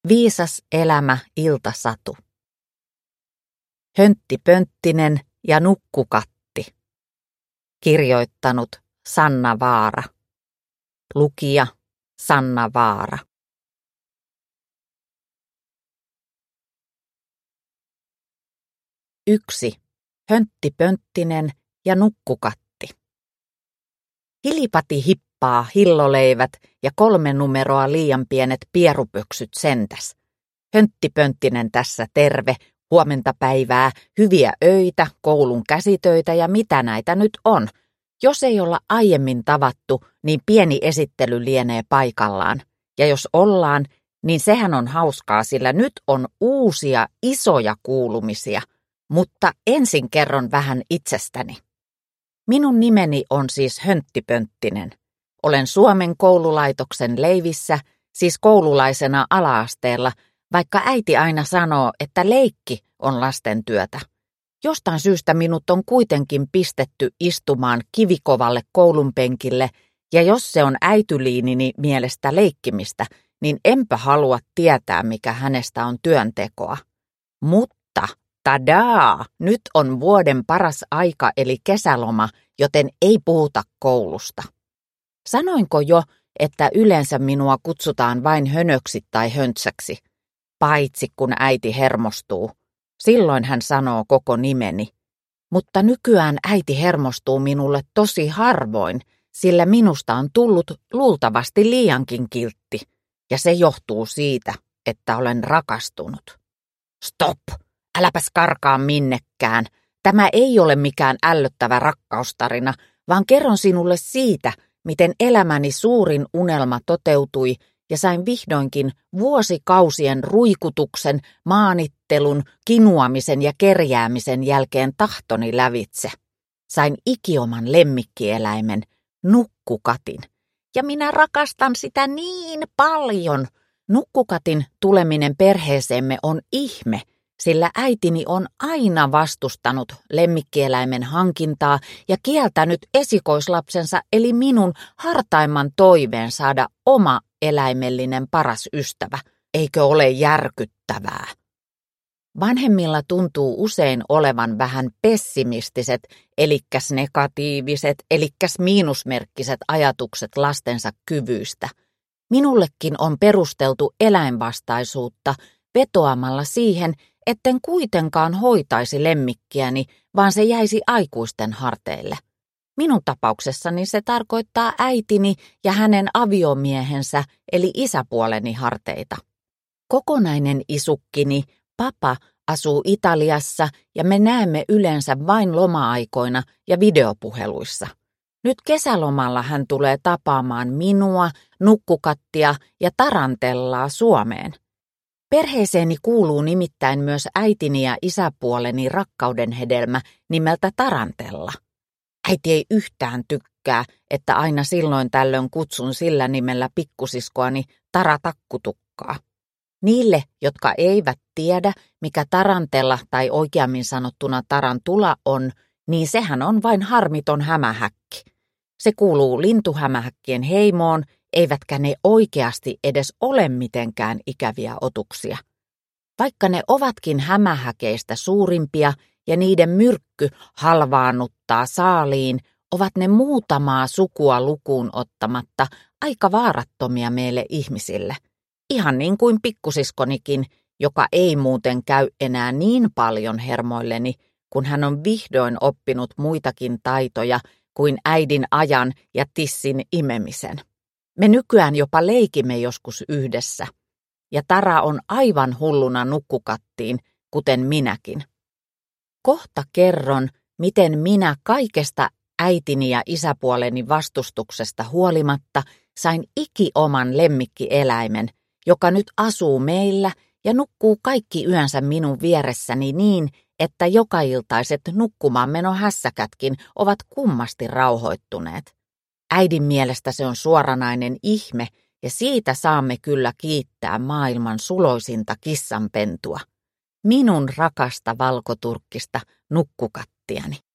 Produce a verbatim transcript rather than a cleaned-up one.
Viisas elämä iltasatu. Höntti Pönttinen ja nukkukatti. Kirjoittanut Sanna Vaara. Lukija Sanna Vaara. Yksi. Höntti Pönttinen ja nukkukatti. Hilipati hippaa, hilloleivät ja kolme numeroa liian pienet pierupöksyt sentäs. Höntti Pönttinen tässä terve, huomenta päivää, hyviä öitä, koulun käsitöitä ja mitä näitä nyt on. Jos ei olla aiemmin tavattu, niin pieni esittely lienee paikallaan. Ja jos ollaan, niin sehän on hauskaa, sillä nyt on uusia isoja kuulumisia. Mutta ensin kerron vähän itsestäni. Minun nimeni on siis Höntti Pönttinen. Olen Suomen koululaitoksen leivissä, siis koululaisena ala-asteella, vaikka äiti aina sanoo, että leikki on lasten työtä. Jostain syystä minut on kuitenkin pistetty istumaan kivikovalle koulun penkille, ja jos se on äityliinini mielestä leikkimistä, niin enpä halua tietää, mikä hänestä on työntekoa. Mutta tadaa! Nyt on vuoden paras aika eli kesäloma, joten ei puhuta koulusta. Sanoinko jo, että yleensä minua kutsutaan vain hönöksi tai höntsäksi, paitsi kun äiti hermostuu. Silloin hän sanoo koko nimeni. Mutta nykyään äiti hermostuu minulle tosi harvoin, sillä minusta on tullut luultavasti liiankin kiltti, ja se johtuu siitä, että olen rakastunut. Stop! Äläpäs karkaa minnekään. Tämä ei ole mikään ällöttävä rakkaustarina, vaan kerron sinulle siitä, miten elämäni suurin unelma toteutui ja sain vihdoinkin vuosikausien ruikutuksen, maanittelun, kinuamisen ja kerjäämisen jälkeen tahtoni lävitse. Sain ikioman lemmikkieläimen, nukkukatin. Ja minä rakastan sitä niin paljon. Nukkukatin tuleminen perheeseemme on ihme, sillä äitini on aina vastustanut lemmikkieläimen hankintaa ja kieltänyt esikoislapsensa eli minun hartaimman toiveen saada oma eläimellinen paras ystävä. Eikö ole järkyttävää? Vanhemmilla tuntuu usein olevan vähän pessimistiset, elikkäs negatiiviset, elikkäs miinusmerkkiset ajatukset lastensa kyvyistä. Minullekin on perusteltu eläinvastaisuutta vetoamalla siihen, etten kuitenkaan hoitaisi lemmikkiäni, vaan se jäisi aikuisten harteille. Minun tapauksessani se tarkoittaa äitini ja hänen aviomiehensä eli isäpuoleni harteita. Kokonainen isukkini, papa, asuu Italiassa ja me näemme yleensä vain loma-aikoina ja videopuheluissa. Nyt kesälomalla hän tulee tapaamaan minua, nukkukattia ja tarantellaa Suomeen. Perheeseeni kuuluu nimittäin myös äitini ja isäpuoleni rakkauden hedelmä nimeltä Tarantella. Äiti ei yhtään tykkää, että aina silloin tällöin kutsun sillä nimellä pikkusiskoani Taratakkutukkaa. Niille, jotka eivät tiedä, mikä tarantella tai oikeammin sanottuna tarantula on, niin sehän on vain harmiton hämähäkki. Se kuuluu lintuhämähäkkien heimoon, eivätkä ne oikeasti edes ole mitenkään ikäviä otuksia. Vaikka ne ovatkin hämähäkeistä suurimpia ja niiden myrkky halvaannuttaa saaliin, ovat ne muutamaa sukua lukuun ottamatta aika vaarattomia meille ihmisille. Ihan niin kuin pikkusiskonikin, joka ei muuten käy enää niin paljon hermoilleni, kun hän on vihdoin oppinut muitakin taitoja kuin äidin ajan ja tissin imemisen. Me nykyään jopa leikimme joskus yhdessä, ja Tara on aivan hulluna nukkukattiin, kuten minäkin. Kohta kerron, miten minä kaikesta äitini ja isäpuoleni vastustuksesta huolimatta sain ikioman lemmikkieläimen, joka nyt asuu meillä ja nukkuu kaikki yönsä minun vieressäni niin, että jokailtaiset nukkumaanmenohässäkätkin ovat kummasti rauhoittuneet. Äidin mielestä se on suoranainen ihme, ja siitä saamme kyllä kiittää maailman suloisinta kissanpentua. Minun rakasta valkoturkkista nukkukattiani.